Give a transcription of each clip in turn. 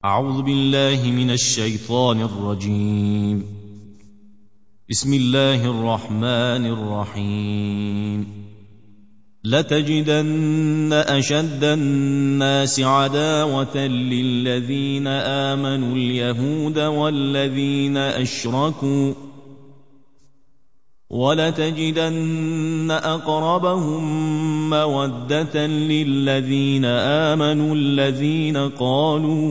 أعوذ بالله من الشيطان الرجيم. بسم الله الرحمن الرحيم. لتجدن أشد الناس عداوة للذين آمنوا اليهود والذين أشركوا، ولتجدن أقربهم مودة للذين آمنوا الذين قالوا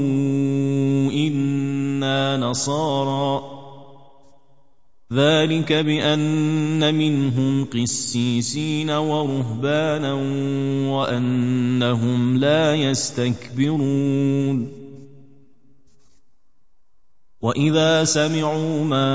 إنا نصارى، ذلك بأن منهم قسيسين ورهبانا وأنهم لا يستكبرون. وإذا سمعوا ما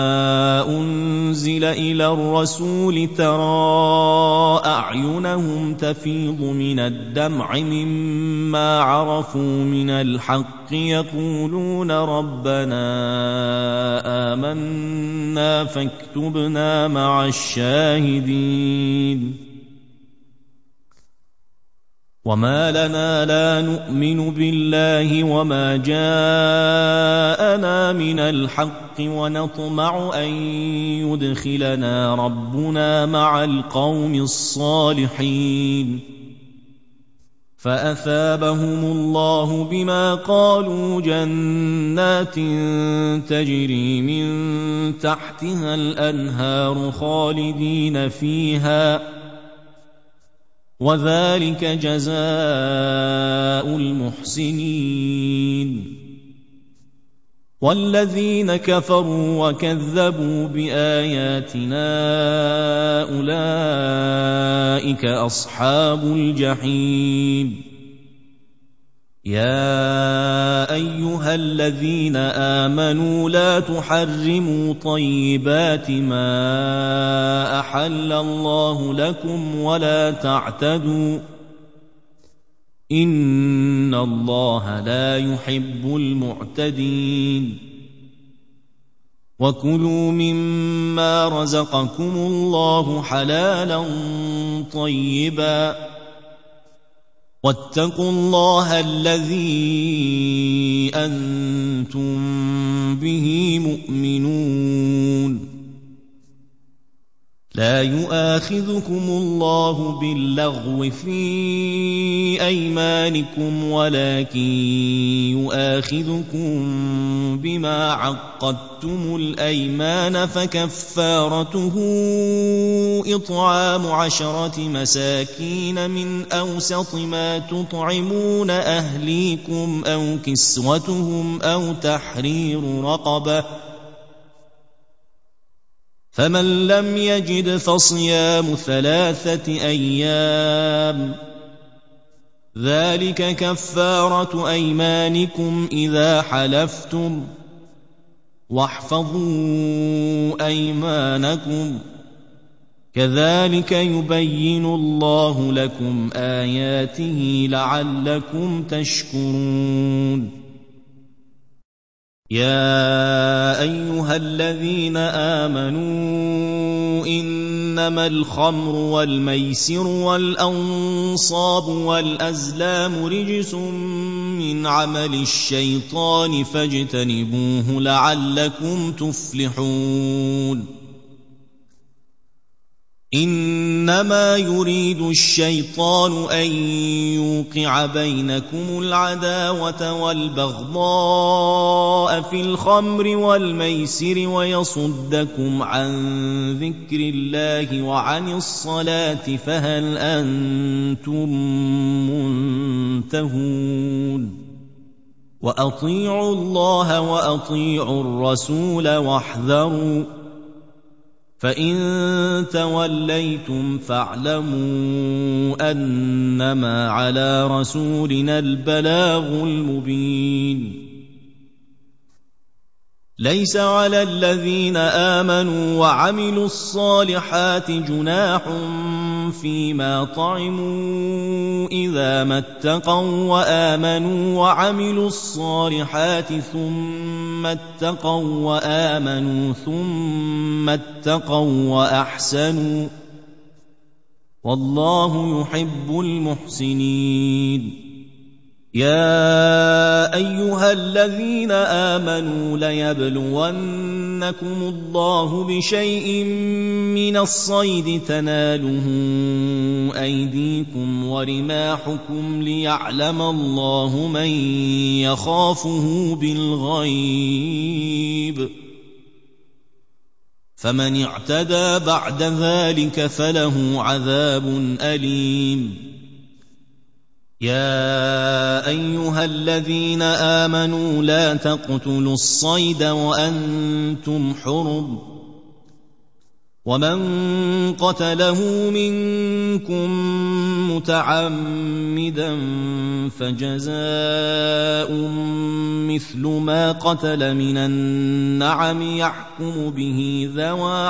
أنزل إلى الرسول ترى أعينهم تفيض من الدمع مما عرفوا من الحق، يقولون ربنا آمنا فاكتبنا مع الشاهدين. وما لنا لا نؤمن بالله وما جاءنا من الحق ونطمع أن يدخلنا ربنا مع القوم الصالحين، فأثابهم الله بما قالوا جنات تجري من تحتها الأنهار خالدين فيها، وذلك جزاء المحسنين. والذين كفروا وكذبوا بآياتنا أولئك أصحاب الجحيم. يا أيها الذين آمنوا لا تحرموا طيبات ما أحل الله لكم ولا تعتدوا، إن الله لا يحب المعتدين. وكلوا مما رزقكم الله حلالا طيبا، واتقوا الله الذي أنتم به مؤمنون. لا يؤاخذكم الله باللغو في أيمانكم ولكن يؤاخذكم بما عقدتم الأيمان، فكفارته إطعام 10 مساكين من أوسط ما تطعمون أهليكم أو كسوتهم أو تحرير رقبة، فمن لم يجد فصيام 3 أيام، ذلك كفارة أيمانكم إذا حلفتم، واحفظوا أيمانكم، كذلك يبين الله لكم آياته لعلكم تشكرون. يا أيها الذين آمنوا إنما الخمر والميسر والأنصاب والأزلام رجس من عمل الشيطان فاجتنبوه لعلكم تفلحون. إنما يريد الشيطان أن يوقع بينكم العداوة والبغضاء في الخمر والميسر ويصدكم عن ذكر الله وعن الصلاة، فهل أنتم منتهون؟ وأطيعوا الله وأطيعوا الرسول واحذروا، فإن توليتم فاعلموا أنما على رسولنا البلاغ المبين. ليس على الذين آمنوا وعملوا الصالحات جناح فيما طعموا إذا ما اتقوا وآمنوا وعملوا الصالحات ثم اتقوا وآمنوا ثم اتقوا وأحسنوا، والله يحب المحسنين. يا أيها الذين آمنوا ليبلونكم الله بشيء من الصيد تناله أيديكم ورماحكم ليعلم الله من يخافه بالغيب فمن اعتدى بعد ذلك فله عذاب أليم يا أيها الذين آمنوا لا تقتلوا الصيد وأنتم حرم ومن قتله منكم متعمدا فجزاء مثل ما قتل من النعم يحكم به ذوى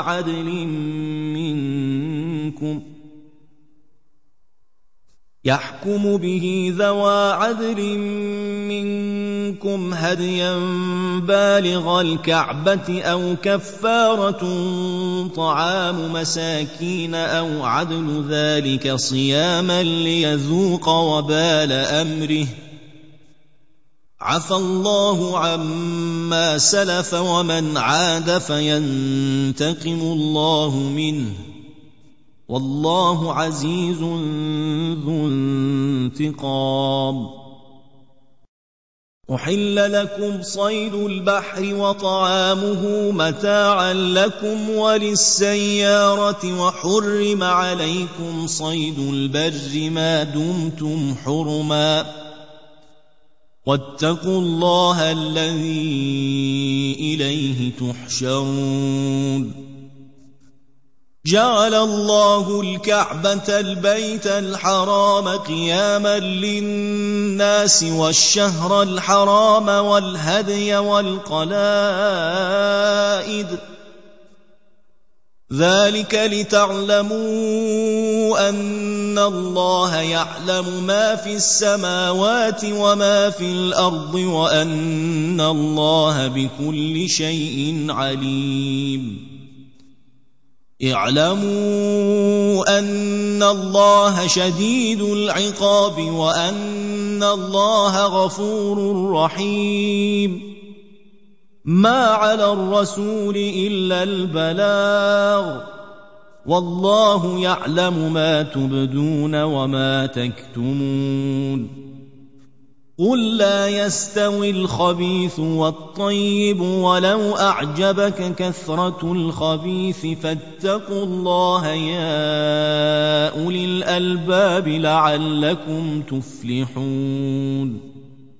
عدل منكم هديا بالغ الكعبة أو كفارة طعام مساكين أو عدل ذلك صياما ليذوق وبال أمره عفى الله عما سلف ومن عاد فينتقم الله منه والله عزيز ذو انتقام أحل لكم صيد البحر وطعامه متاعا لكم وللسيارة وحرم عليكم صيد البر ما دمتم حرما واتقوا الله الذي إليه تحشرون جعل الله الكعبة البيت الحرام قياما للناس والشهر الحرام والهدي والقلائد ذلك لتعلموا أن الله يعلم ما في السماوات وما في الأرض وأن الله بكل شيء عليم اعلموا أن الله شديد العقاب وأن الله غفور رحيم ما على الرسول إلا البلاغ والله يعلم ما تبدون وما تكتمون قل لا يستوي الخبيث والطيب ولو أعجبك كثرة الخبيث فاتقوا الله يا أولي الألباب لعلكم تفلحون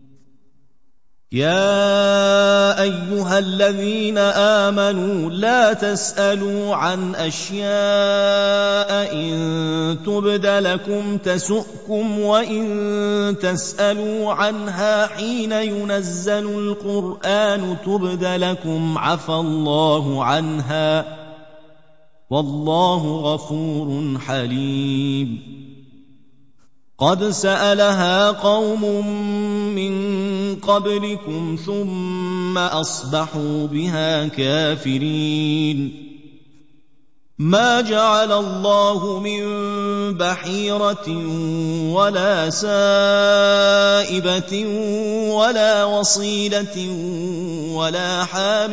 يا أيها الذين آمنوا لا تسألوا عن أشياء إن تبد لكم تسؤكم وإن تسألوا عنها حين ينزل القرآن تبد لكم عفى الله عنها والله غفور حليم قد سألها قوم من قبلكم ثم أصبحوا بها كافرين ما جعل الله من بحيرة ولا سائبة ولا وصيلة ولا حام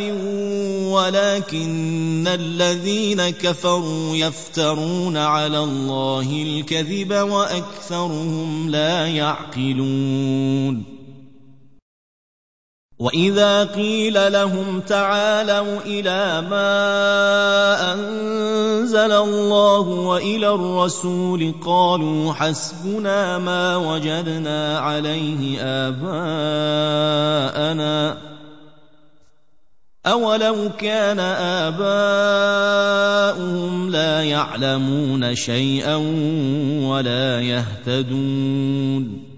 ولكن الذين كفروا يفترون على الله الكذب وأكثرهم لا يعقلون وإذا قيل لهم تعالوا إلى ما أنزل الله وإلى الرسول قالوا حسبنا ما وجدنا عليه آباءنا أولو كان آباؤهم لا يعلمون شيئا ولا يهتدون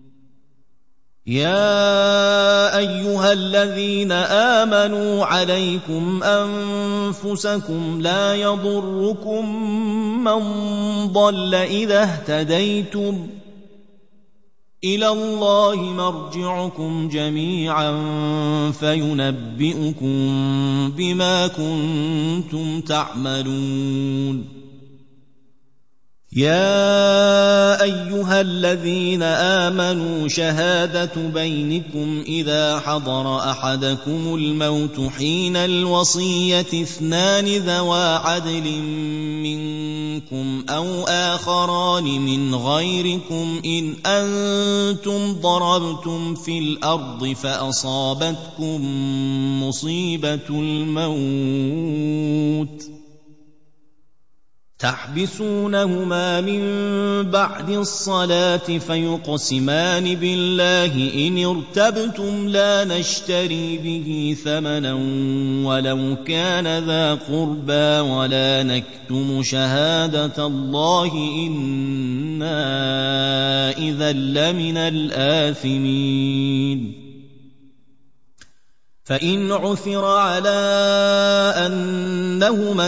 يا أيها الذين آمنوا عليكم أنفسكم لا يضركم من ضل إذا اهتديتم إلى الله مرجعكم جميعا فينبئكم بما كنتم تعملون يا أيها الذين آمنوا شهادة بينكم إذا حضر أحدكم الموت حين الوصية 2 ذوى عدل منكم أو آخران من غيركم إن أنتم ضربتم في الأرض فأصابتكم مصيبة الموت تحبسونهما من بعد الصلاة فيقسمان بالله إن ارتبتم لا نشتري به ثمنا ولو كان ذا قربى ولا نكتم شهادة الله إنا إذا لمن الآثمين فإن عثر على أنهما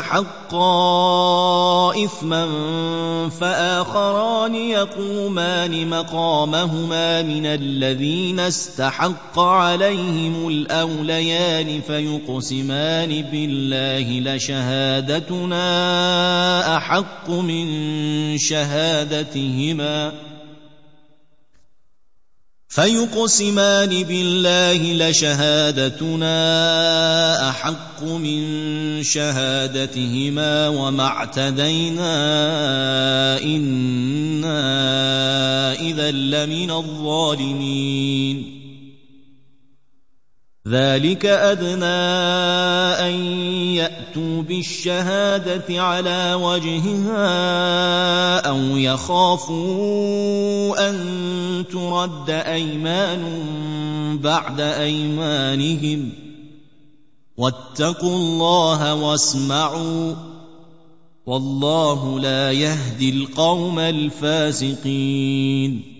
استحقا إثما فآخران يقومان مقامهما من الذين استحق عليهم الأوليان فيقسمان بالله لشهادتنا أحق من شهادتهما أحق من شهادتهما وما اعتدينا إنا إذا لمن الظالمين ذلك أدنى أن يأتوا بالشهادة على وجهها أو يخافوا أن ترد أيمان بعد أيمانهم واتقوا الله واسمعوا والله لا يهدي القوم الفاسقين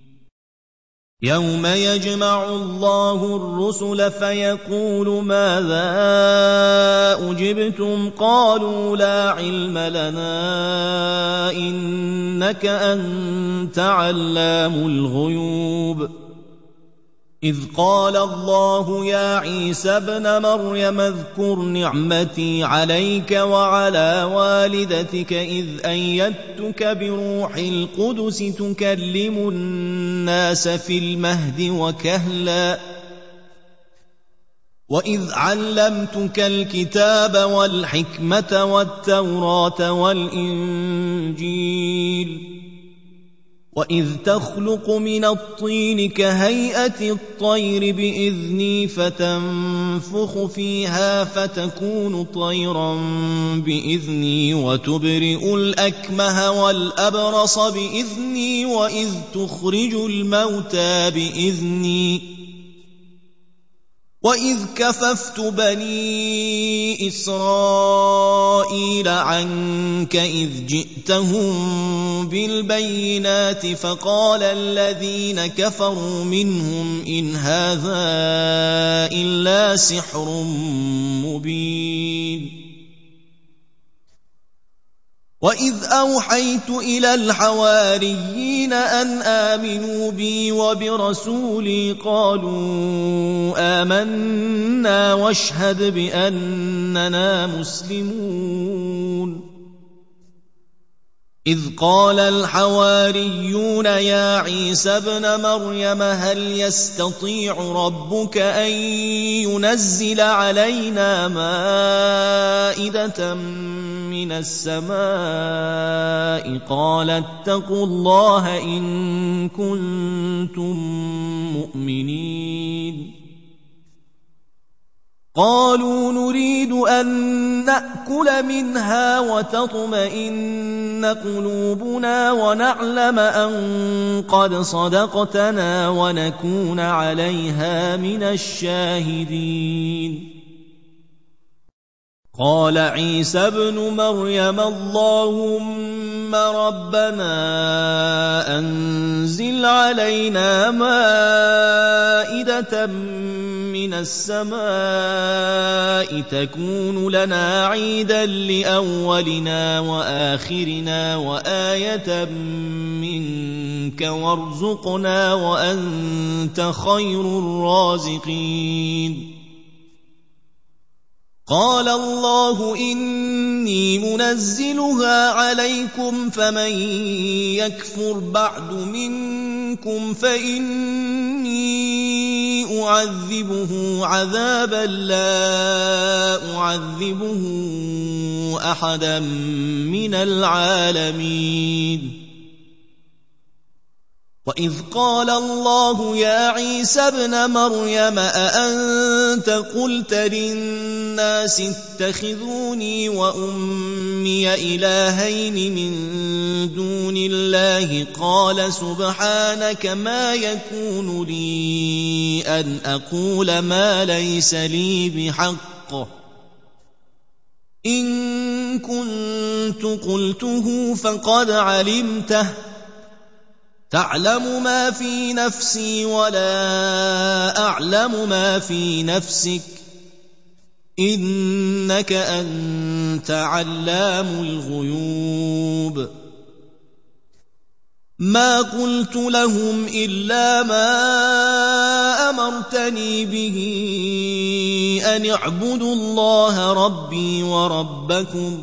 يوم يجمع الله الرسل فيقول ماذا أجبتم قالوا لا علم لنا إنك أنت علام الغيوب إذ قال الله يا عيسى ابن مريم اذكر نعمتي عليك وعلى والدتك إذ أيدتك بروح القدس تكلم الناس في المهد وكهلا وإذ علمتك الكتاب والحكمة والتوراة والإنجيل وإذ تخلق من الطين كهيئة الطير بإذني فتنفخ فيها فتكون طيرا بإذني وتبرئ الأكمه والأبرص بإذني وإذ تخرج الموتى بإذني وإذ كففت بني إسرائيل عنك إذ جئتهم بالبينات فقال الذين كفروا منهم إن هذا إلا سحر مبين وإذ أوحيت إلى الحواريين أن آمنوا بي وبرسولي قالوا آمنا واشهد بأننا مسلمون إذ قال الحواريون يا عيسى ابن مريم هل يستطيع ربك أن ينزل علينا مائدة من السماء قال اتقوا الله إن كنتم مؤمنين قالوا نريد أن نأكل منها وتطمئن قلوبنا ونعلم أن قد صدقتنا ونكون عليها من الشاهدين قال عيسى ابن مريم اللهم ربنا أنزل علينا مائدة من السماء تكون لنا عيدا لأولنا وآخرنا وآية منك وارزقنا وأنت خير الرازقين قال الله إني منزلها عليكم فمن يكفر بعد منكم فإني أعذبه عذابا لا أعذبه أحدا من العالمين وإذ قال الله يا عيسى ابن مريم أأنت قلت للناس اتخذوني وأمي إلهين من دون الله قال سبحانك ما يكون لي أن أقول ما ليس لي بحق إن كنت قلته فقد علمته تعلم ما في نفسي ولا أعلم ما في نفسك إنك أنت علام الغيوب ما قلت لهم إلا ما أمرتني به أن اعبدوا الله ربي وربكم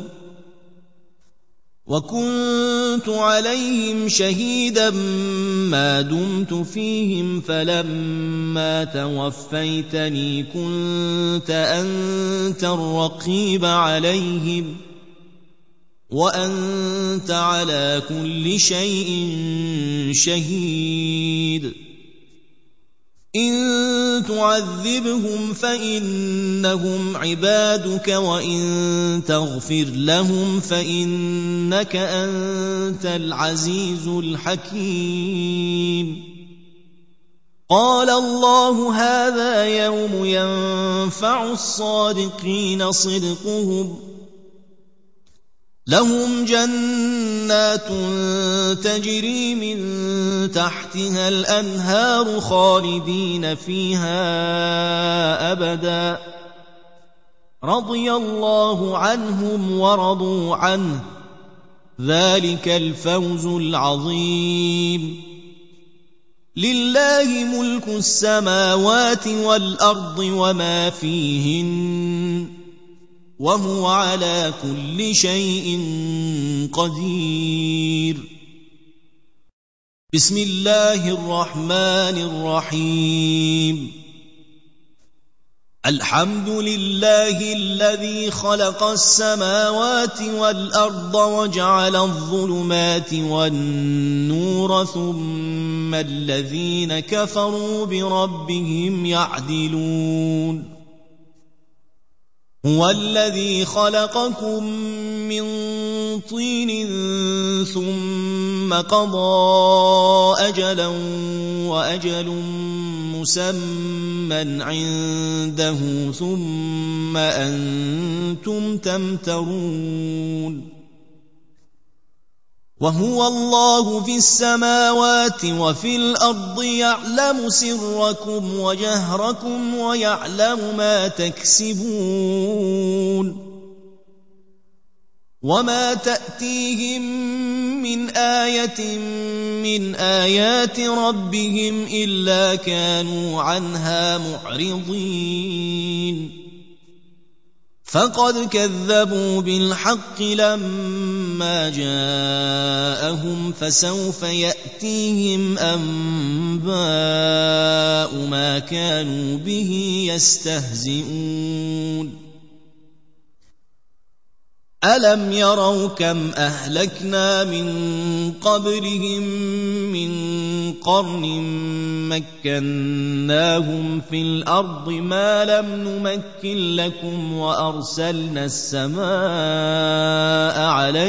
وكنت عليهم شهيدا ما دمت فيهم فلما توفيتني كنت أنت الرقيب عليهم وأنت على كل شيء شهيد إن تعذبهم فإنهم عبادك وإن تغفر لهم فإنك أنت العزيز الحكيم قال الله هذا يوم ينفع الصادقين صدقهم لهم جنات تجري من تحتها الأنهار خالدين فيها أبدا رضي الله عنهم ورضوا عنه ذلك الفوز العظيم لله ملك السماوات والأرض وما فيهن وهو على كل شيء قدير بسم الله الرحمن الرحيم الحمد لله الذي خلق السماوات والأرض وجعل الظلمات والنور ثم الذين كفروا بربهم يعدلون هو الذي خلقكم من طين ثم قضى أجلا وأجل مسمى عنده ثم أنتم تمترون وهو الله في السماوات وفي الأرض يعلم سركم وجهركم ويعلم ما تكسبون وما تأتيهم من آية من آيات ربهم إلا كانوا عنها معرضين فقد كذبوا بالحق لما جاءهم فسوف يأتيهم أنباء ما كانوا به يستهزئون ألم يروا كم أهلكنا من قبلهم من قرن مكناهم في الأرض ما لم نمكن لكم وأرسلنا السماء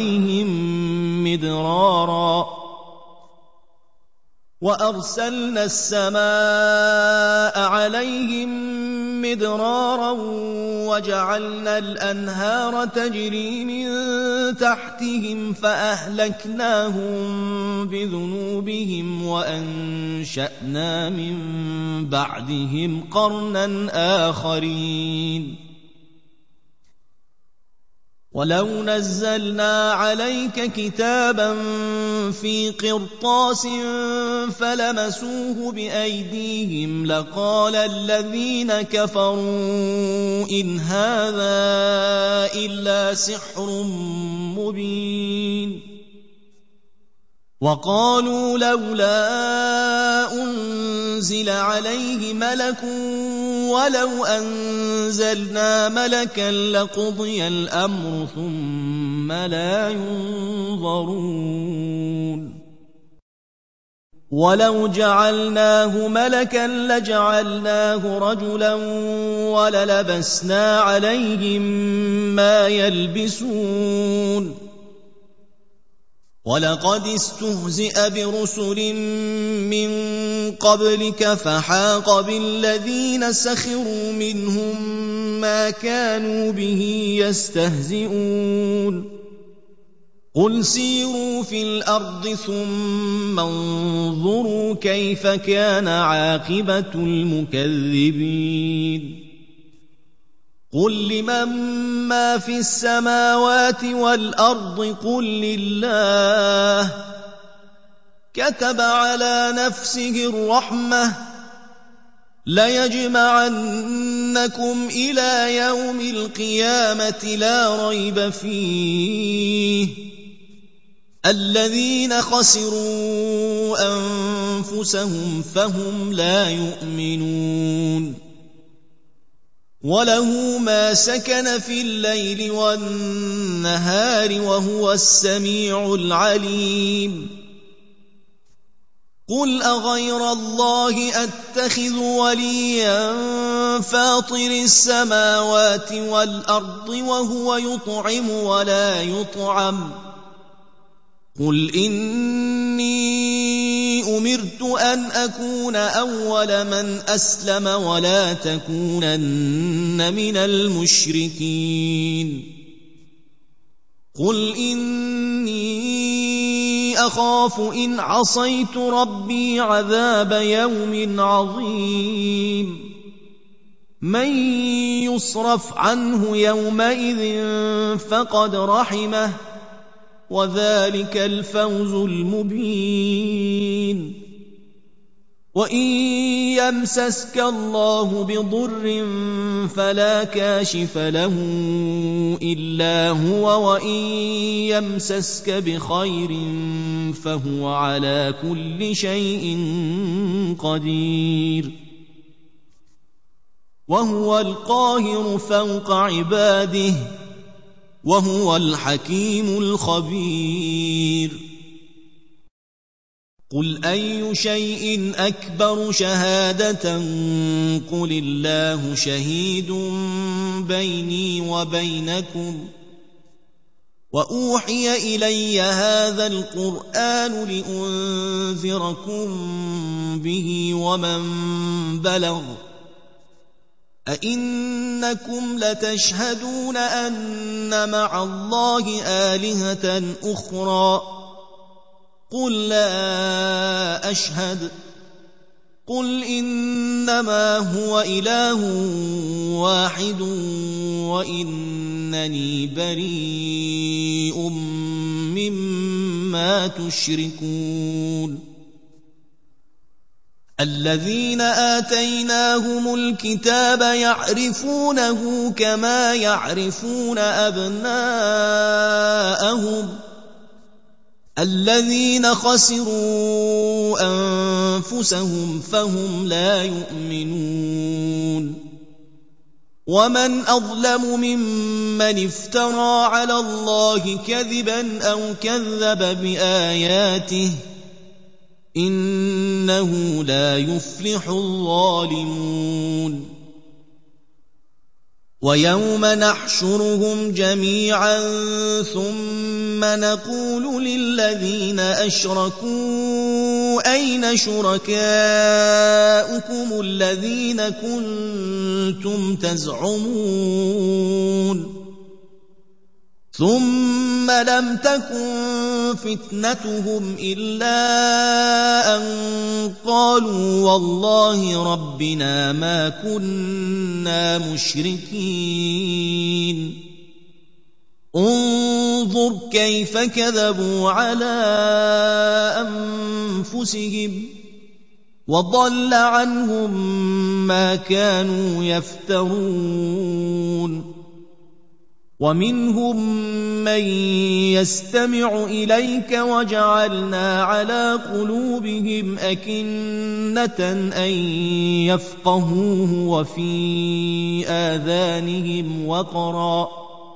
عليهم مدرارا وجعلنا الأنهار تجري من تحتهم فأهلكناهم بذنوبهم وأنشأنا من بعدهم قرنا آخرين ولو نزلنا عليك كتابا في قرطاس فلمسوه بأيديهم لقال الذين كفروا إن هذا إلا سحر مبين وقالوا لولا أنزل عليه ملك ولو أنزلنا ملكا لقضي الأمر ثم لا ينظرون ولو جعلناه ملكا لجعلناه رجلا وللبسنا عليهم ما يلبسون ولقد استهزئ برسل من قبلك فحاق بالذين سخروا منهم ما كانوا به يستهزئون قل سيروا في الأرض ثم انظروا كيف كان عاقبة المكذبين قل لمن ما في السماوات والأرض قل لله كتب على نفسه الرحمة ليجمعنكم إلى يوم القيامة لا ريب فيه الذين خسروا أنفسهم فهم لا يؤمنون وله ما سكن في الليل والنهار وهو السميع العليم قل أغير الله أتخذ وليا فاطر السماوات والأرض وهو يطعم ولا يطعم قل إني أمرت أن أكون أول من أسلم ولا تكونن من المشركين قل إني أخاف إن عصيت ربي عذاب يوم عظيم من يصرف عنه يومئذ فقد رحمه وذلك الفوز المبين وإن يمسسك الله بضر فلا كاشف له إلا هو وإن يمسسك بخير فهو على كل شيء قدير وهو القاهر فوق عباده وهو الحكيم الخبير قل أي شيء أكبر شهادة قل الله شهيد بيني وبينكم وأوحي إلي هذا القرآن لأنذركم به ومن بلغ أئنكم لتشهدون أن مع الله آلهة أخرى قل لا أشهد قل إنما هو إله واحد وإنني بريء مما تشركون الذين آتيناهم الكتاب يعرفونه كما يعرفون أبناءهم الذين خسروا أنفسهم فهم لا يؤمنون ومن أظلم ممن افترى على الله كذبا أو كذب بآياته إنه لا يفلح الظالمون ويوم نحشرهم جميعا ثم نقول للذين أشركوا أين شركاؤكم الذين كنتم تزعمون ثم لم تكن فتنتهم إلا أن قالوا والله ربنا ما كنا مشركين انظر كيف كذبوا على أنفسهم وضل عنهم ما كانوا يفترون ومنهم من يستمع إليك وجعلنا على قلوبهم أكنة أن يفقهوه وفي آذانهم وقرا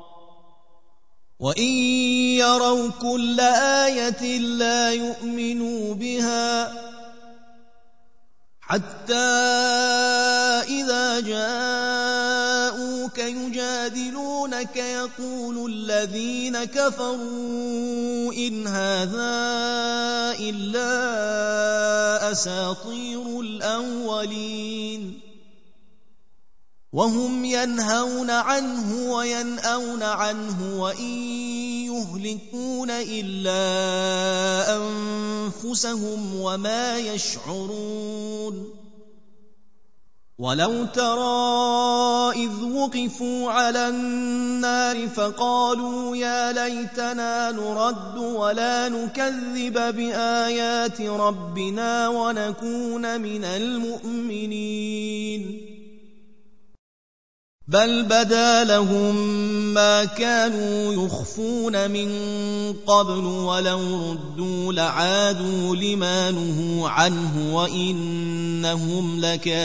وإن يروا كل آية لا يؤمنوا بها حتى إذا جاءوك يجادلونك يقول الذين كفروا إن هذا إلا أساطير الأولين وهم ينهون عنه وينأون عنه وإن يهلكون إلا أنفسهم وما يشعرون ولو ترى إذ وقفوا على النار فقالوا يا ليتنا نرد ولا نكذب بآيات ربنا ونكون من المؤمنين بل بدا لهم ما كانوا يخفون من قبل ولو ردوا لعادوا لما نهوا عنه وإنهم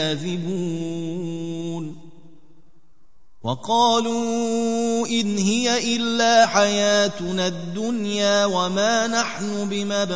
لكاذبون وقالوا إن هي إلا حياتنا الدنيا وما نحن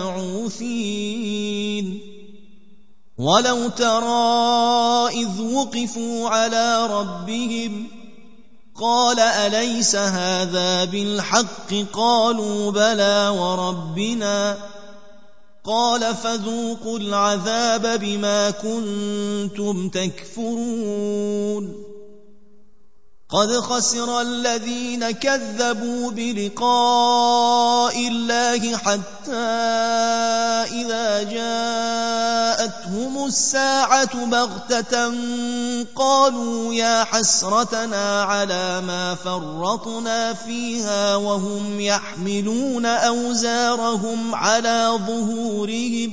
بمبعوثين ولو ترى إذ وقفوا على ربهم قال أليس هذا بالحق قالوا بلى وربنا قال فذوقوا العذاب بما كنتم تكفرون قد خسر الذين كذبوا بلقاء الله حتى إذا جاءتهم الساعة بغتة قالوا يا حسرتنا على ما فرطنا فيها وهم يحملون أوزارهم على ظهورهم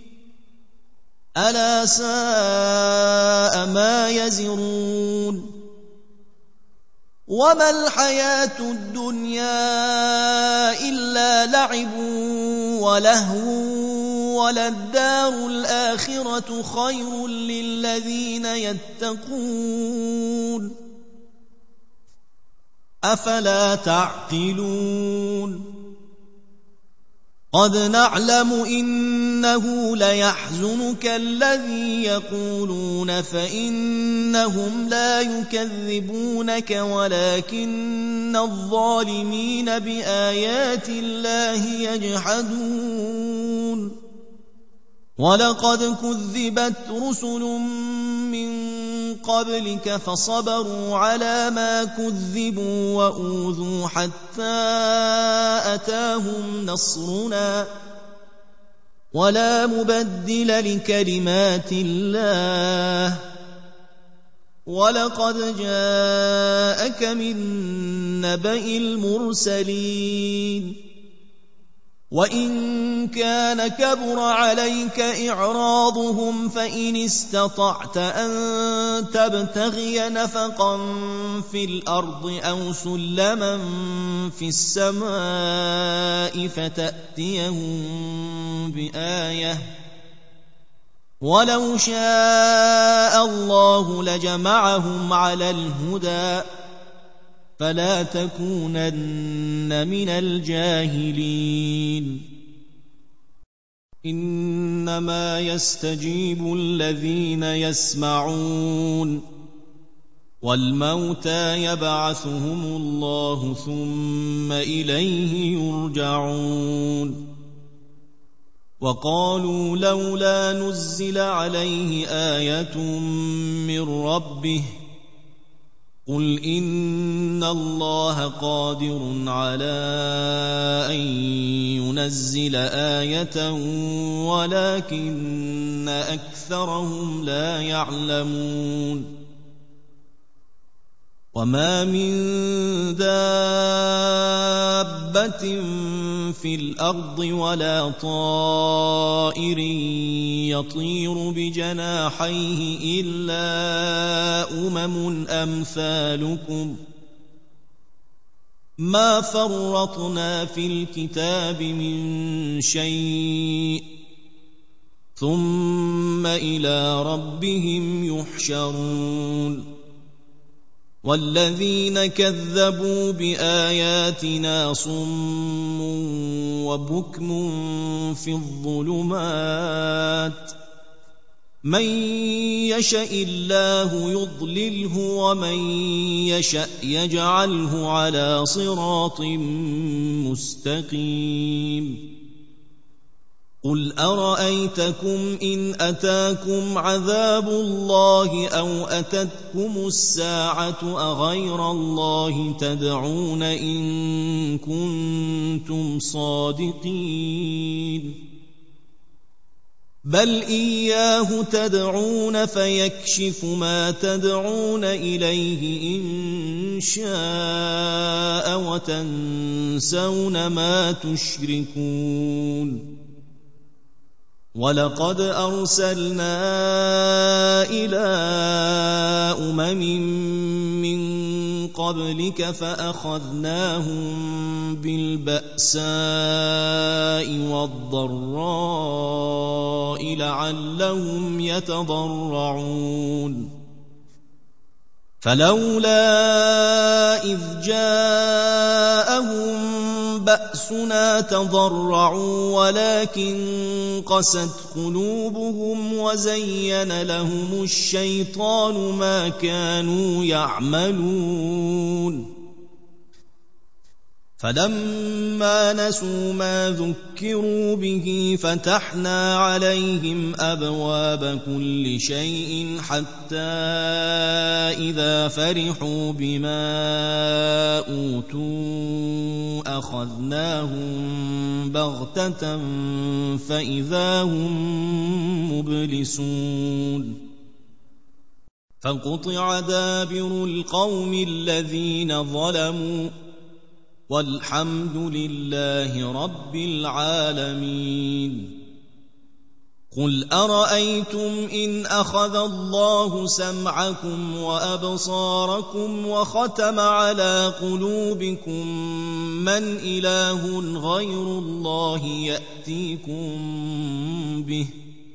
ألا ساء ما يزرون وما الحياة الدنيا إلا لعب ولهو وللدار الآخرة خير للذين يتقون أفلا تعقلون قد نعلم إنه ليحزنك الذي يقولون فإنهم لا يكذبونك ولكن الظالمين بآيات الله يجحدون ولقد كذبت رسل من قبلك فصبروا على ما كذبوا وأوذوا حتى أتاهم نصرنا ولا مبدل لكلمات الله ولقد جاءك من نبأ المرسلين وإن كان كبر عليك إعراضهم فإن استطعت أن تبتغي نفقا في الأرض أو سلما في السماء فتأتيهم بآية ولو شاء الله لجمعهم على الهدى فلا تكونن من الجاهلين إنما يستجيب الذين يسمعون والموتى يبعثهم الله ثم إليه يرجعون وقالوا لولا نزل عليه آية من ربه قل إن الله قادر على أن ينزل آية ولكن أكثرهم لا يعلمون وما من دابة في الأرض ولا طائر يطير بجناحيه إلا أمثالكم ما فرطنا في الكتاب من شيء ثم إلى ربهم يحشرون والذين كذبوا بآياتنا صم وبكم في الظلمات من يشاء الله يضلله ومن يشاء يجعله على صراط مستقيم قل أرأيتكم إن أتاكم عذاب الله أو أتتكم الساعة أغير الله تدعون إن كنتم صادقين بل إياه تدعون فيكشف ما تدعون إليه إن شاء وتنسون ما تشركون ولقد أرسلنا إلى من قبلك فأخذناهم بالبأساء والضراء لعلهم يتضرعون فلولا إذ جاءهم بأسنا تضرعوا ولكن قست قلوبهم وزين لهم الشيطان ما كانوا يعملون فلما نسوا ما ذكروا به فتحنا عليهم أبواب كل شيء حتى إذا فرحوا بما أوتوا أخذناهم بغتة فإذا هم مبلسون فقطع دابر القوم الذين ظلموا والحمد لله رب العالمين قل أرأيتم إن أخذ الله سمعكم وأبصاركم وختم على قلوبكم من إله غير الله يأتيكم به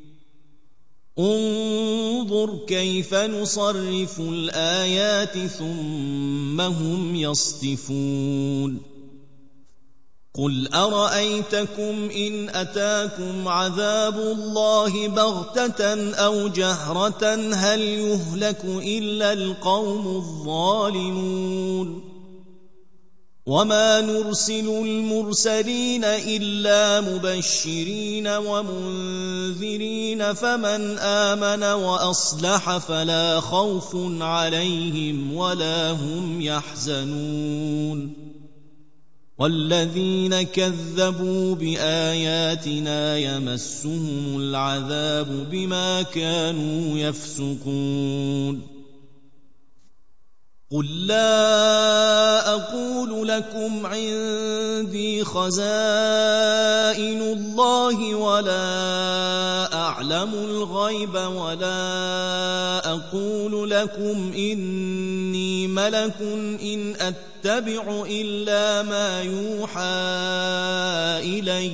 انظر كيف نصرف الآيات ثم هم يصدفون قل أرأيتكم إن أتاكم عذاب الله بغتة أو جهرة هل يهلك إلا القوم الظالمون وما نرسل المرسلين إلا مبشرين ومنذرين فمن آمن وأصلح فلا خوف عليهم ولا هم يحزنون والذين كذبوا بآياتنا يمسهم العذاب بما كانوا يفسقون قل لا أقول لكم عندي خزائن الله ولا أعلم الغيب ولا أقول لكم إني ملك إن أتبع إلا ما يوحى إلي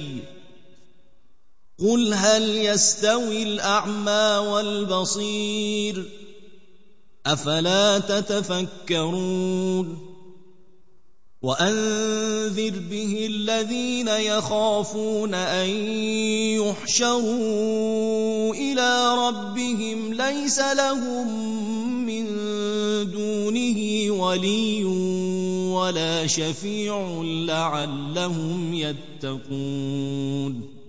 قل هل يستوي الأعمى والبصير أفلا تتفكرون وأنذر به الذين يخافون أن يحشروا إلى ربهم ليس لهم من دونه ولي ولا شفيع لعلهم يتقون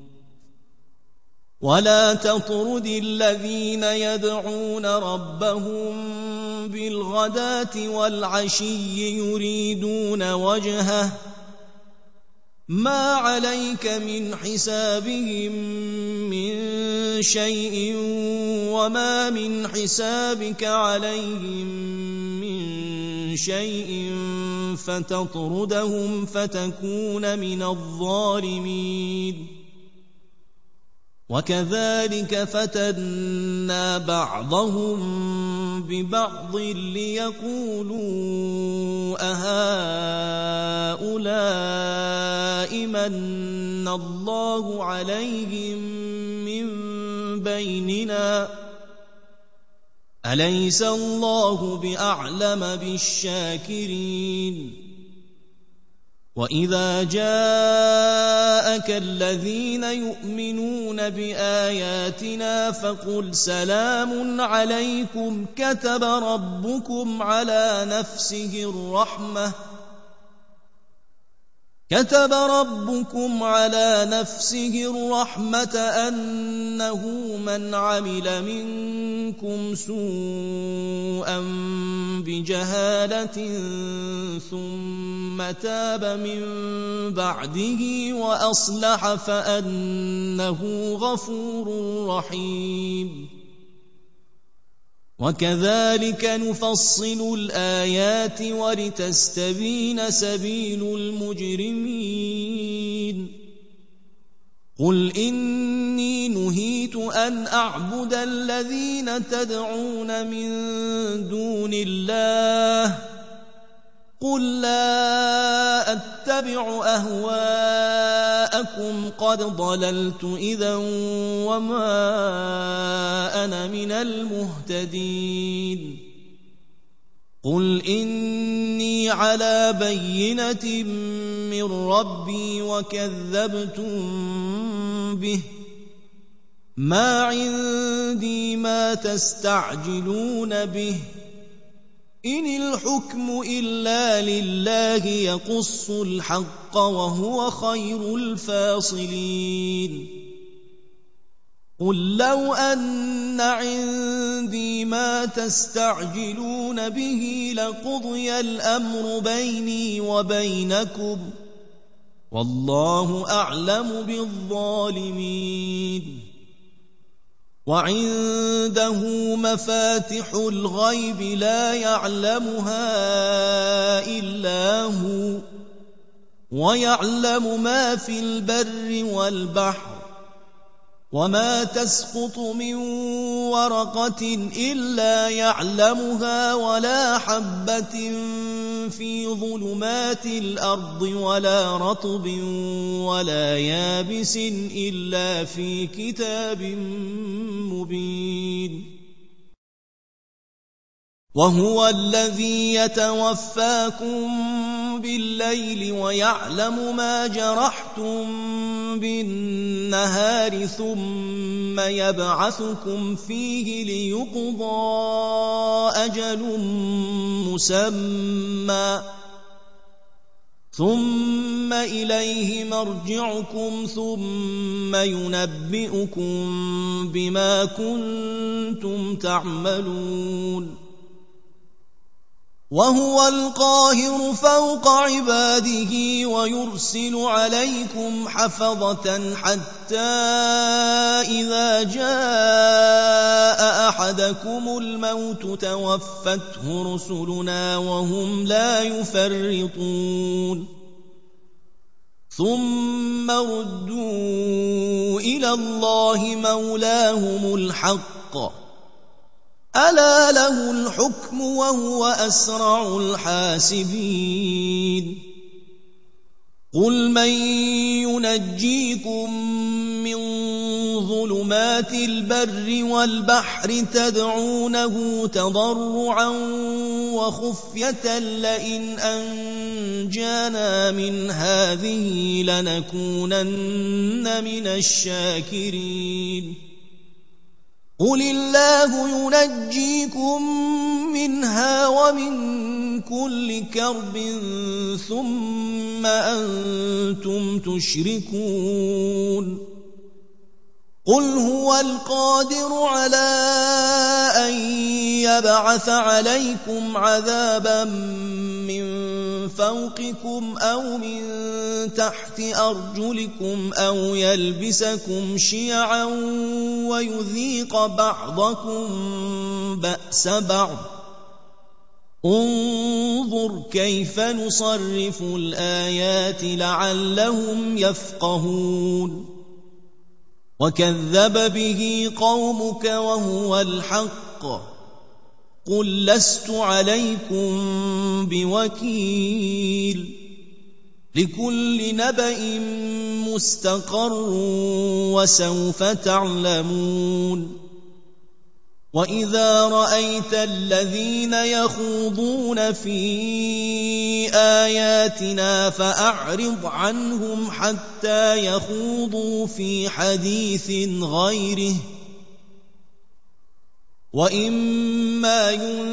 ولا تطرد الذين يدعون ربهم بالغداة والعشي يريدون وجهه ما عليك من حسابهم من شيء وما من حسابك عليهم من شيء فتطردهم فتكون من الظالمين وكذلك فتنا بعضهم ببعض ليقولوا أهؤلاء من الله عليهم من بيننا أليس الله بأعلم بالشاكرين وإذا جاءك الذين يؤمنون بآياتنا فقل سلام عليكم كتب ربكم على نفسه الرحمة أنه من عمل منكم سوءا بجهالة ثم تاب من بعده وأصلح فأنه غفور رحيم وكذلك نفصل الآيات ولتستبين سبيل المجرمين قل إني نهيت أن أعبد الذين تدعون من دون الله قل لا أتبع أهواءكم قد ضللت إذا وما أنا من المهتدين قل إني على بينة من ربي وكذبتم به ما عندي ما تستعجلون به إن الحكم إلا لله يقص الحق وهو خير الفاصلين قل لو أن عندي ما تستعجلون به لقضي الأمر بيني وبينكم والله أعلم بالظالمين وعنده مفاتح الغيب لا يعلمها إلا هو ويعلم ما في البر والبحر وما تسقط من ورقة إلا يعلمها ولا حبة في ظلمات الأرض ولا رطب ولا يابس إلا في كتاب مبين وهو الذي يتوفاكم بالليل ويعلم ما جرحتم بالنهار ثم يبعثكم فيه ليقضى أجل مسمى ثم إليه مرجعكم ثم ينبئكم بما كنتم تعملون وهو القاهر فوق عباده ويرسل عليكم حفظة حتى إذا جاء أحدكم الموت توفته رسلنا وهم لا يفرطون ثم ردوا إلى الله مولاهم الحق ألا له الحكم وهو أسرع الحاسبين قل من ينجيكم من ظلمات البر والبحر تدعونه تضرعا وخفية لئن أنجانا من هذه لنكونن من الشاكرين قل الله ينجيكم منها ومن كل كرب ثم أنتم تشركون قل هو القادر على أن يبعث عليكم عذابا من فوقكم أو من تحت أرجلكم أو يلبسكم شيعا ويذيق بعضكم بأس بعض انظر كيف نصرف الآيات لعلهم يفقهون وكذب به قومك وهو الحق قل لست عليكم بوكيل لكل نبأ مستقر وسوف تعلمون وإذا رأيت الذين يخوضون في آياتنا فأعرض عنهم حتى يخوضوا في حديث غيره وإما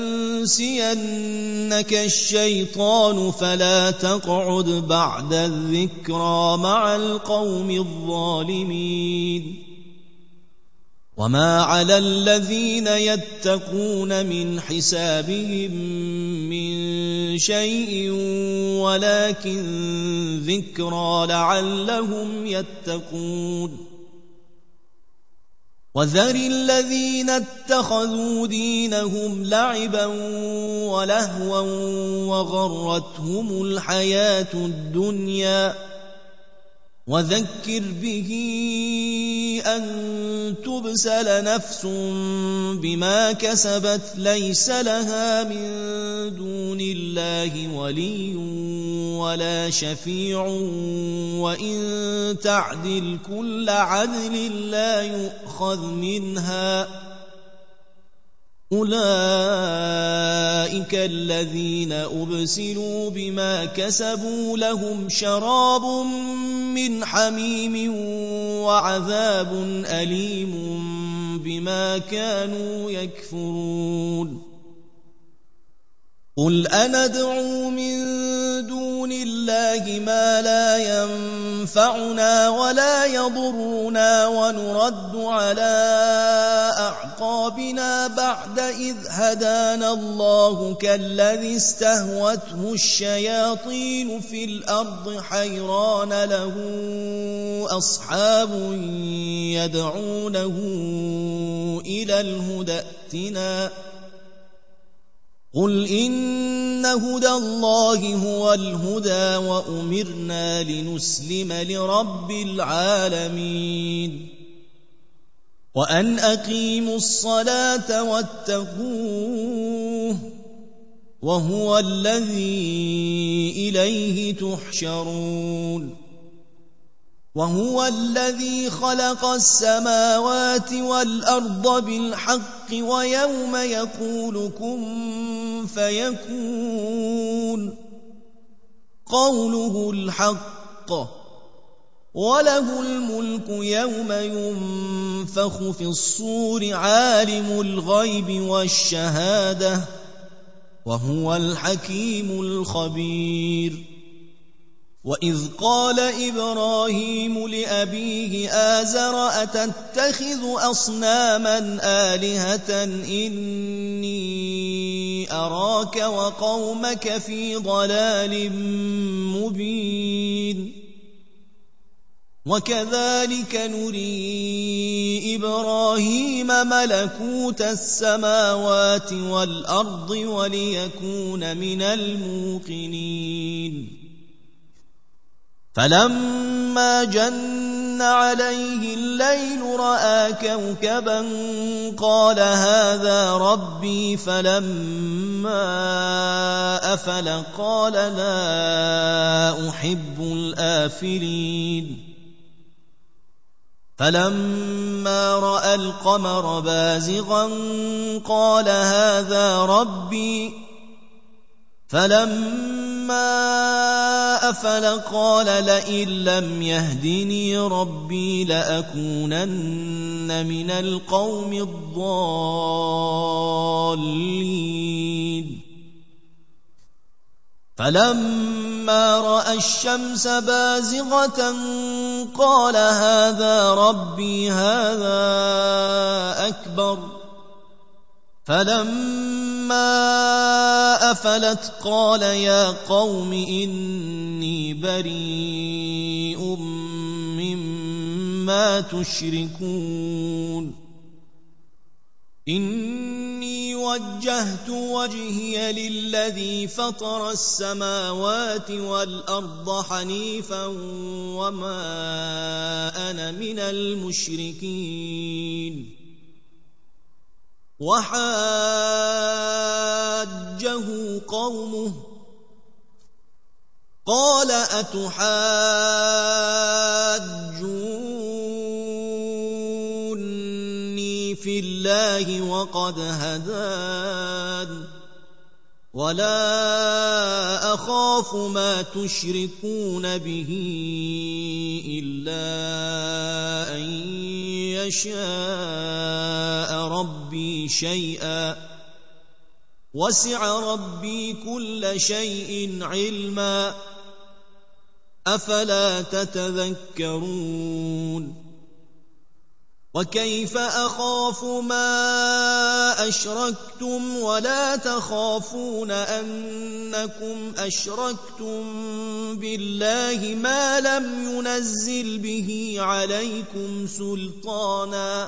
ينسينك الشيطان فلا تقعد بعد الذكرى مع القوم الظالمين وما على الذين يتقون من حسابهم من شيء ولكن ذكرى لعلهم يتقون وذر الذين اتخذوا دينهم لعبا ولهوا وغرتهم الحياة الدنيا وذكر به أن تبسل نفس بما كسبت ليس لها من دون الله ولي ولا شفيع وإن تعدل كل عدل لا يؤخذ منها أولئك الذين أبسلوا بما كسبوا لهم شراب من حميم وعذاب أليم بما كانوا يكفرون قل أندعو من دون الله ما لا ينفعنا ولا يضرنا ونرد على أعقابنا بعد إذ هدانا الله كالذي استهوته الشياطين في الأرض حيران له أصحاب يدعونه إلى الهدى ائتنا قل إن هدى الله هو الهدى وأمرنا لنسلم لرب العالمين وأن أقيموا الصلاة واتقوه وهو الذي إليه تحشرون وهو الذي خلق السماوات والأرض بالحق ويوم يقول كن فيكون قوله الحق وله الملك يوم ينفخ في الصور عالم الغيب والشهادة وهو الحكيم الخبير وإذ قال إبراهيم لأبيه آزر أتتخذ أصناما آلهة إني أراك وقومك في ضلال مبين وكذلك نري إبراهيم ملكوت السماوات والأرض وليكون من الموقنين فلما جن عليه الليل رأى كوكبا قال هذا ربي فلما أفل قال لا أحب الآفلين فلما رأى القمر بازغا قال هذا ربي فلما أفل قال لئن لم يهدني ربي لأكونن من القوم الضالين فلما رأى الشمس بازغة قال هذا ربي هذا أكبر فلما فلما أفلت قال يا قوم إني بريء مما تشركون إني وجهت وجهي للذي فطر السماوات والأرض حنيفا وما أنا من المشركين وحاجه قومه قال أتحاجوني في الله وقد هدان ولا أخاف ما تشركون به إلا أن يشاء ربي شيئا وسع ربي كل شيء علما أفلا تتذكرون وكيف أخاف ما أشركتم ولا تخافون أنكم أشركتم بالله ما لم ينزل به عليكم سلطانا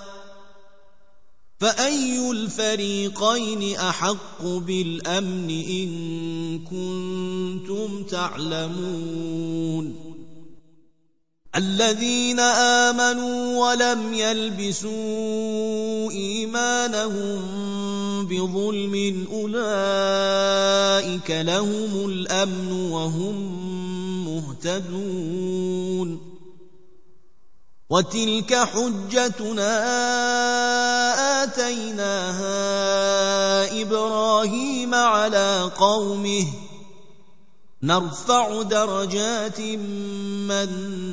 فأي الفريقين أحق بالأمن إن كنتم تعلمون الذين آمنوا ولم يلبسوا إيمانهم بظلم أولئك لهم الأمن وهم مهتدون وتلك حجتنا آتيناها إبراهيم على قومه نرفع درجات من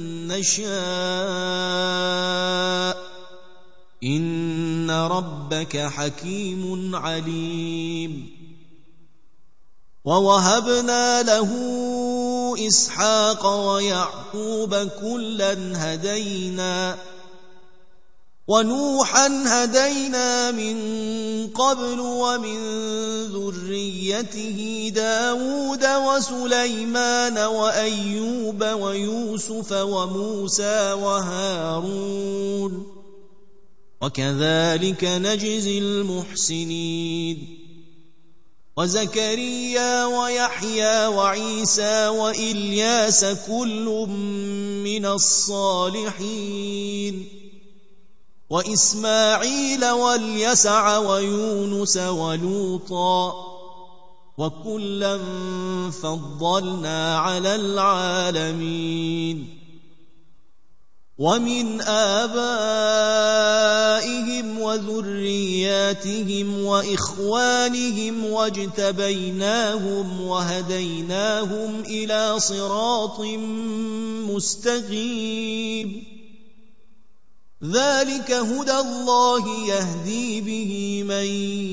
نشاء إن ربك حكيم عليم ووهبنا له إسحاق ويعقوب كلا هدينا ونوحا هدينا من قبل ومن ذريته داود وسليمان وأيوب ويوسف وموسى وهارون وكذلك نجزي المحسنين وزكريا ويحيى وعيسى وإلياس كل من الصالحين وإسماعيل واليسع ويونس ولوطا وكلا فضلنا على العالمين ومن آبائهم وذرياتهم وإخوانهم واجتبيناهم وهديناهم إلى صراط مستقيم ذلك هدى الله يهدي به من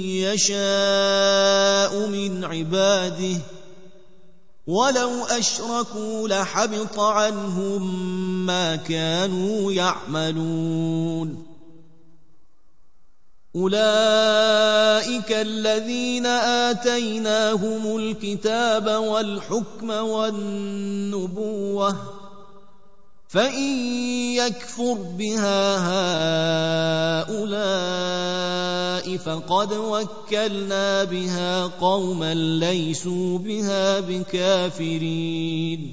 يشاء من عباده ولو أشركوا لحبط عنهم ما كانوا يعملون أولئك الذين آتيناهم الكتاب والحكم والنبوة فإن يكفر بها هؤلاء فقد وكلنا بها قوما ليسوا بها بكافرين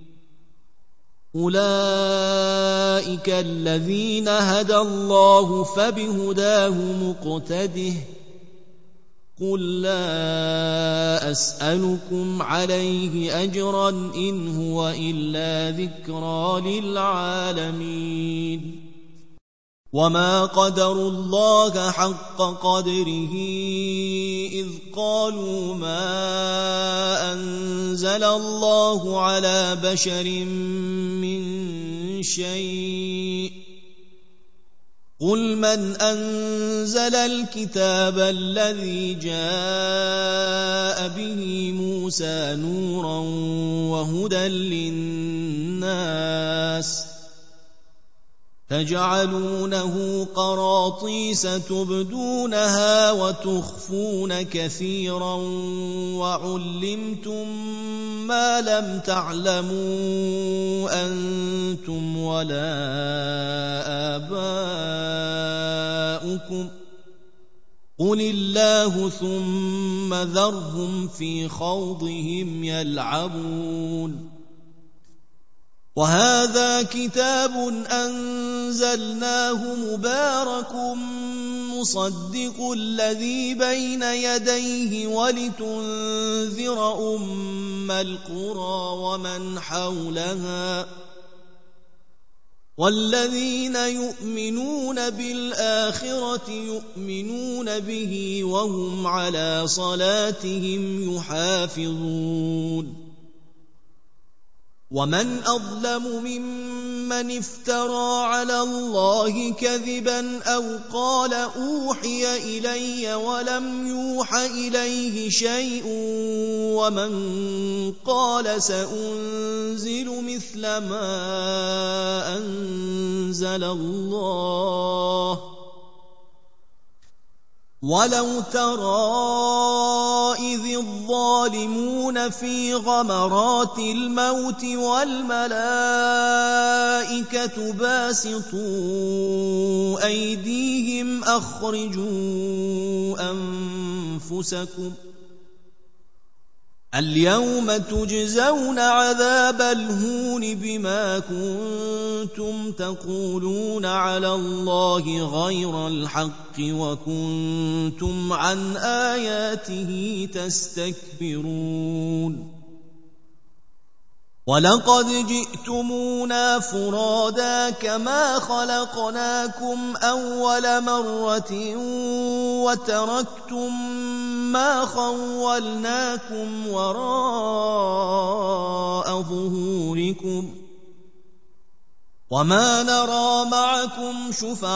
أولئك الذين هدى الله فبهداه مقتده قل لا أسألكم عليه أجرا إن هو إلا ذكرى للعالمين وما قدروا الله حق قدره إذ قالوا ما أنزل الله على بشر من شيء قل من أنزل الكتاب الذي جاء به موسى نورا وهدى للناس تجعلونه قراطيس تبدونها وتخفون كثيرا وعلمتم ما لم تعلموا أنتم ولا آباؤكم قل الله ثم ذرهم في خوضهم يلعبون وهذا كتاب أنزلناه مبارك مصدق الذي بين يديه ولتنذر أم القرى ومن حولها والذين يؤمنون بالآخرة يؤمنون به وهم على صلاتهم يحافظون ومن أظلم ممن افترى على الله كذبا أو قال أوحي إلي ولم يوح إليه شيء ومن قال سأنزل مثل ما أنزل الله ولو ترى إذ الظالمون في غمرات الموت والملائكة باسطوا أيديهم أخرجوا أنفسكم اليوم تجزون عذاب الهون بما كنتم تقولون على الله غير الحق وكنتم عن آياته تستكبرون ولقد جئتمونا فرادا كما خلقناكم أول مرة وتركتم ما خولناكم وراء ظهوركم وما نرى معكم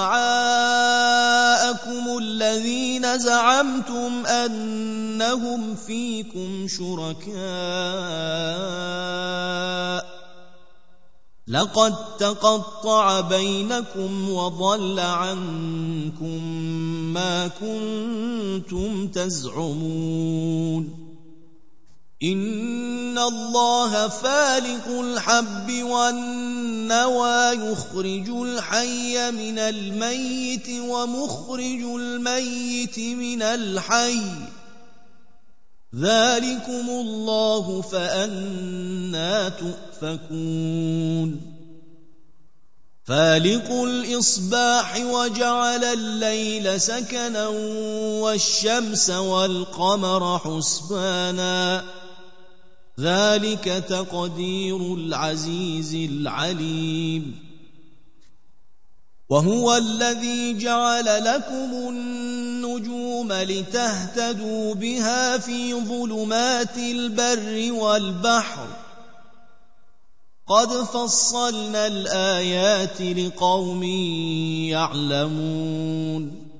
شفعاءكم الذين زعمتم أنهم فيكم شركاء لقد تقطع بينكم وضل عنكم ما كنتم تزعمون إن الله فالق الحب والنوى يخرج الحي من الميت ومخرج الميت من الحي ذلكم الله فأنى تؤفكون فالق الإصباح وجعل الليل سكنا والشمس والقمر حسبانا ذلك تقدير العزيز العليم وهو الذي جعل لكم النجوم لتهتدوا بها في ظلمات البر والبحر قد فصلنا الآيات لقوم يعلمون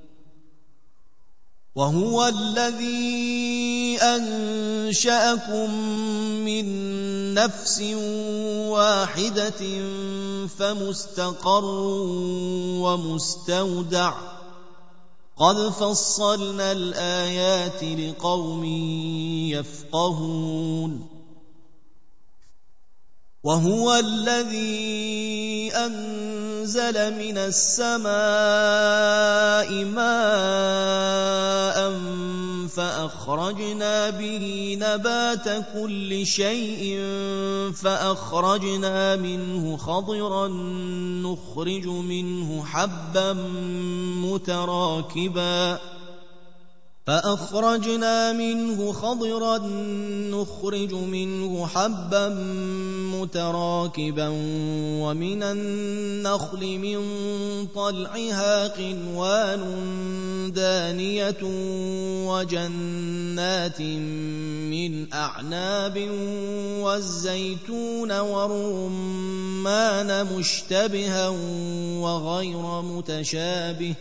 وهو الذي أنشأكم من نفس واحدة فمستقر ومستودع قد فصلنا الآيات لقوم يفقهون وهو الذي أنزل من السماء ماء فأخرجنا به نبات كل شيء فأخرجنا منه خضرا نخرج منه حبا متراكبا ومن النخل من طلعها قنوان دانية وجنات من أعناب والزيتون والرمان مشتبها وغير متشابه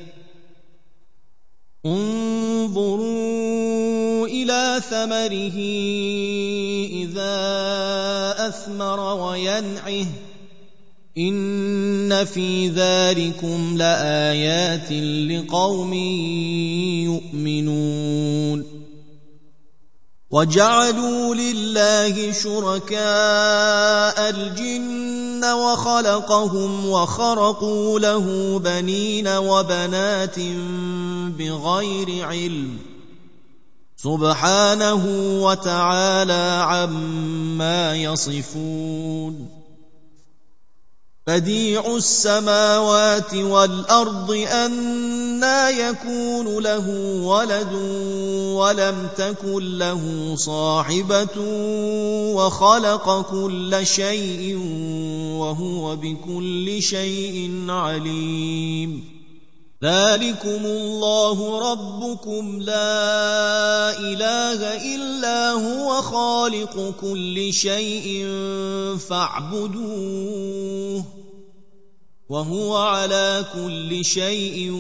انظروا إلى ثمره إذا أثمر وينعه إن في ذلكم لآيات لقوم يؤمنون وجعلوا لله شركاء الجن وخلقهم وخرقوا له بنين وبنات بغير علم سبحانه وتعالى عما يصفون بديع السماوات والأرض أنى يكون له ولد ولم تكن له صاحبة وخلق كل شيء وهو بكل شيء عليم ذلكم الله ربكم لا إله إلا هو خالق كل شيء فاعبدوه وهو على كل شيء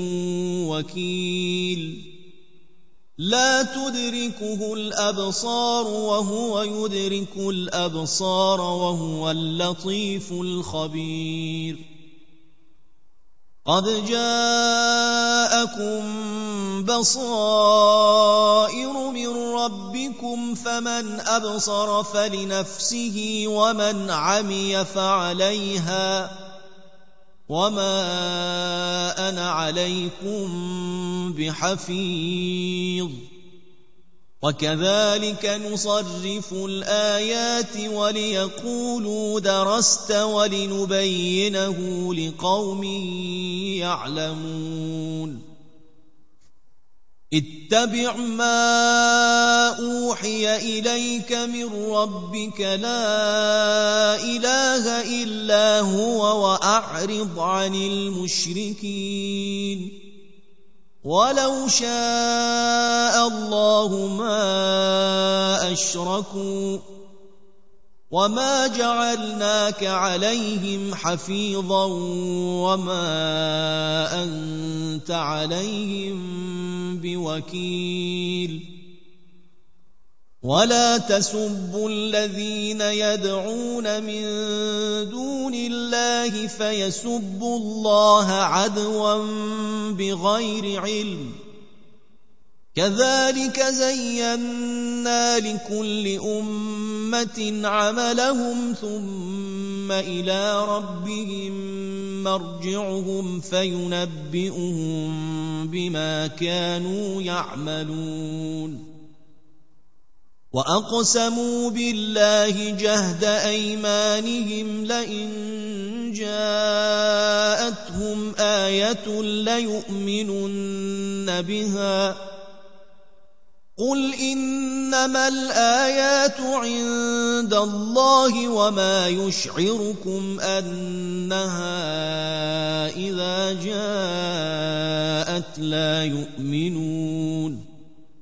وكيل لا تدركه الأبصار وهو يدرك الأبصار وهو اللطيف الخبير قد جاءكم بصائر من ربكم فمن أبصر فلنفسه ومن عمي فعليها وما أنا عليكم بحفيظ وكذلك نصرف الآيات وليقولوا درست ولنبينه لقوم يعلمون اتبع ما أوحي إليك من ربك لا إله إلا هو وأعرض عن المشركين ولو شاء الله ما أشركوا وما جعلناك عليهم حفيظا وما أنت عليهم بوكيل ولا تسبوا الذين يدعون من دون الله فيسبوا الله عدوا بغير علم كذلك زينا لكل أمة عملهم ثم إلى ربهم مرجعهم فينبئهم بما كانوا يعملون وأقسموا بالله جهد أيمانهم لئن جاءتهم آية ليؤمنن بها قل إنما الآيات عند الله وما يشعركم أنها إذا جاءت لا يؤمنون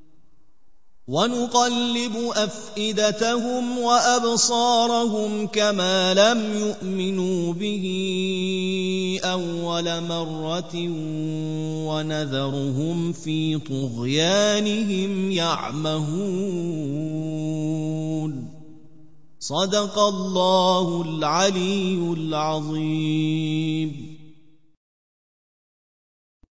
ونقلب أفئدتهم وأبصارهم كما لم يؤمنوا به أول مرة ونذرهم في طغيانهم يعمهون صدق الله العلي العظيم.